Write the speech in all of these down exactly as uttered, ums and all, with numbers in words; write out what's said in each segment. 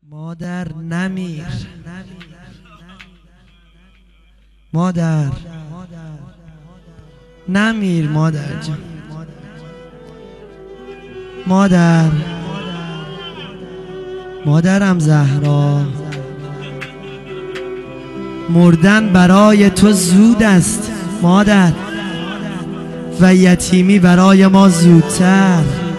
مادر نمیر، مادر نمیر، مادر جان، مادر مادرم زهرا، مردن برای تو زود است مادر، و یتیمی برای ما زودتر.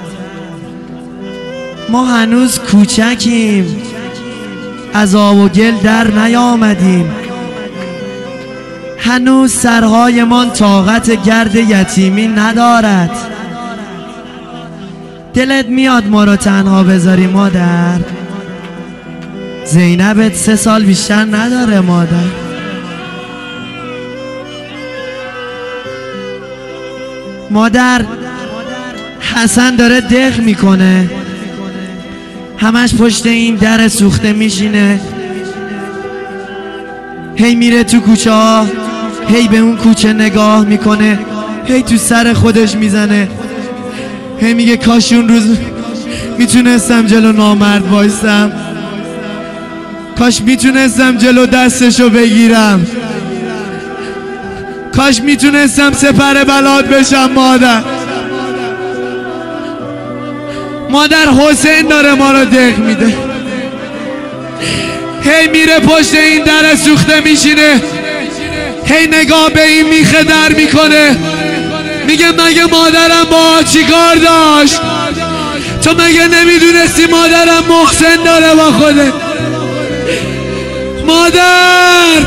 ما هنوز کوچکیم، از آب و گل در نیامدیم، هنوز سرهایمان طاقت گرد یتیمی ندارد. دلت میاد ما رو تنها بذاری مادر؟ زینبت سه سال بیشتر نداره مادر. مادر حسن داره دق میکنه، همش پشت این در سوخته میشینه، هی میره تو کوچه ها، هی به اون کوچه نگاه میکنه، هی تو سر خودش میزنه، هی میگه کاش اون روز میتونستم جلو نامرد وایستم، کاش میتونستم جلو دستشو بگیرم، کاش میتونستم سپر بلاد بشم مادر. مادر حسین داره ما رو دق میده، هی میره پشت این در سوخته میشینه، هی نگاه به این میخه در میکنه، میگه مگه مادرم با چی کار داشت؟ تو مگه نمیدونستی مادرم محسن داره با خوده؟ مادر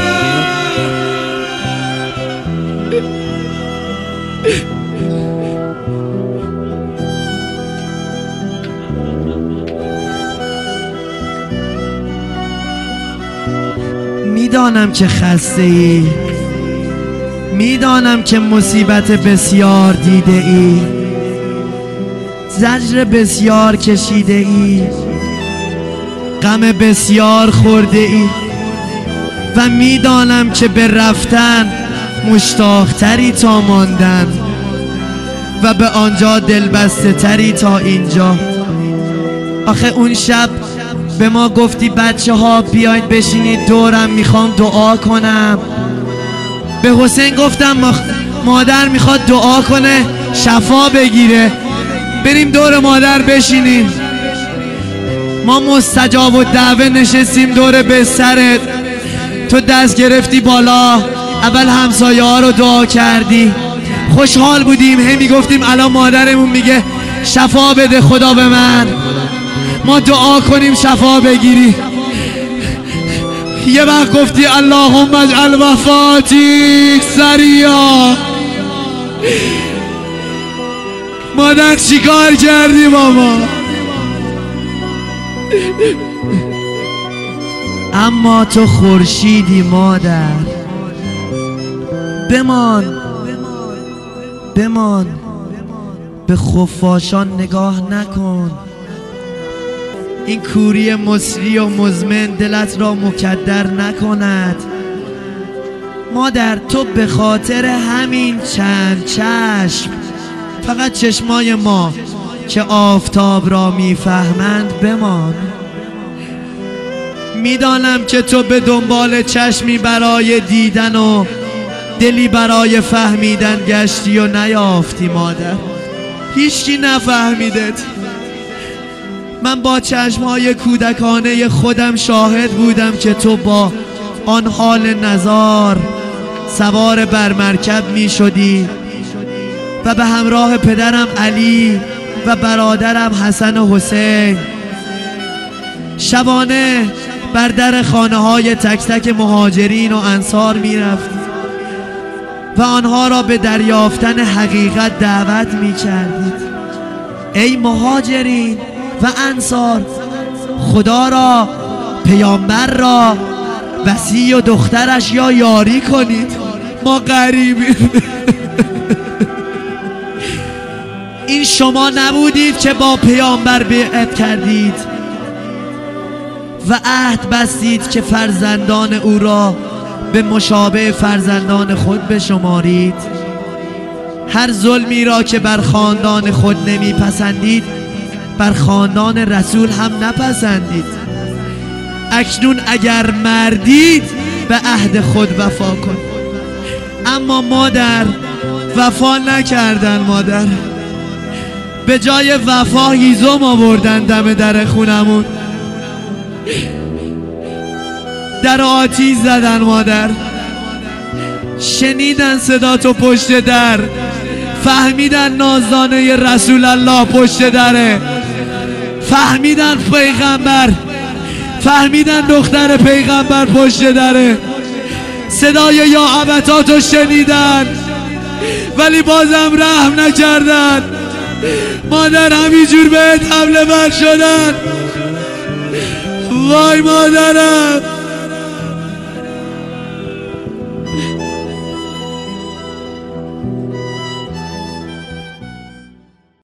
میدانم که خسته ای، میدانم که مصیبت بسیار دیده ای، زجر بسیار کشیده ای، غم بسیار خورده ای، و میدانم که به رفتن مشتاق تری تا ماندن، و به آنجا دلبسته تری تا اینجا. آخه اون شب به ما گفتی بچه ها بیاید بشینید دورم، میخوام دعا کنم. به حسین گفتم مادر میخواد دعا کنه شفا بگیره، بریم دور مادر بشینیم. ما مستجاب و دعوه نشستیم دور بسترت، تو دست گرفتی بالا، اول همسایه ها رو دعا کردی، خوشحال بودیم، هی میگفتیم الان مادرمون میگه شفا بده خدا به من، ما دعا کنیم شفا بگیری. یه وقت گفتی اللهم اجعل وفاتیک سریعا. مادر چیکار کردی بابا؟ اما تو خورشیدی مادر، بمان بمان، به خفاشان نگاه نکن، این کوری مصری و مزمن دلت را مکدر نکند. مادر تو به خاطر همین چند چشم، فقط چشمای ما که آفتاب را میفهمند بمان. میدانم که تو به دنبال چشمی برای دیدن و دلی برای فهمیدن گشتی و نیافتی مادر، هیچکی نفهمیدت. من با چشمهای کودکانه خودم شاهد بودم که تو با آن حال نزار سوار بر مرکب می شدی و به همراه پدرم علی و برادرم حسن و حسین شبانه بر در خانه های تک تک مهاجرین و انصار می رفت و آنها را به دریافتن حقیقت دعوت می کردید. ای مهاجرین و انصار، خدا را، پیامبر را، وصی و دخترش یا یاری کنید، ما غریبیم. این شما نبودید که با پیامبر بیعت کردید و عهد بستید که فرزندان او را به مشابه فرزندان خود بشمارید؟ هر ظلمی را که بر خاندان خود نمیپسندید بر خاندان رسول هم نپسندید. اکنون اگر مردید به عهد خود وفا کن. اما مادر وفا نکردن. مادر به جای وفا هیزم آوردن دم در خونمون، در آتیش زدن. مادر شنیدن صدا تو پشت در، فهمیدن نازدانه رسول الله پشت دره، فهمیدن پیغمبر، فهمیدن دختر پیغمبر پشت دره. صدای یا ابتاتو شنیدن ولی بازم رحم نکردن. مادر همینجور بهت حمله بر شدن. وای مادرم.